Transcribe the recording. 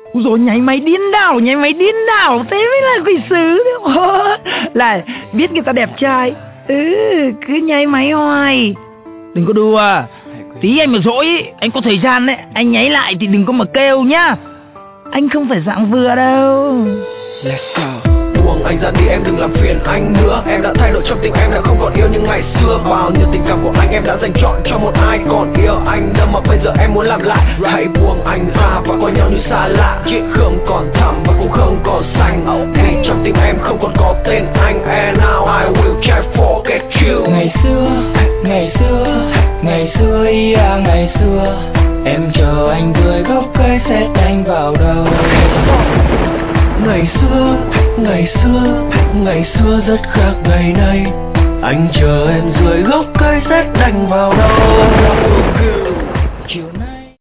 Rồi nháy máy điên đảo, thế mới là quỷ sứ. Này, biết người ta đẹp trai, cứ nháy máy hoài. Đừng có đùa, tí anh mà dỗi, anh có thời gian đấy, anh nháy lại thì đừng có mà kêu nhá. Anh không phải dạng vừa đâu. Let's go. Buông anh ra đi, em đừng làm phiền anh nữa. Em đã thay đổi trong tình em, đã không còn yêu như ngày xưa. Bao nhiêu tình cảm của anh em đã dành trọn cho một ai còn yêu anh đâu mà bây giờ em muốn làm lại. Hãy buông anh ra và coi nhau như xa lạ. Chiếc không còn thẳm và cũng không còn xanh. Vì trong tim em không còn có tên anh. And now I will try forget you. Ngày xưa, ngày xưa, ngày xưa, em chờ anh dưới gốc cây xét anh vào đầu. Ngày xưa rất khác ngày nay. Anh chờ em dưới gốc cây sét đánh vào đầu.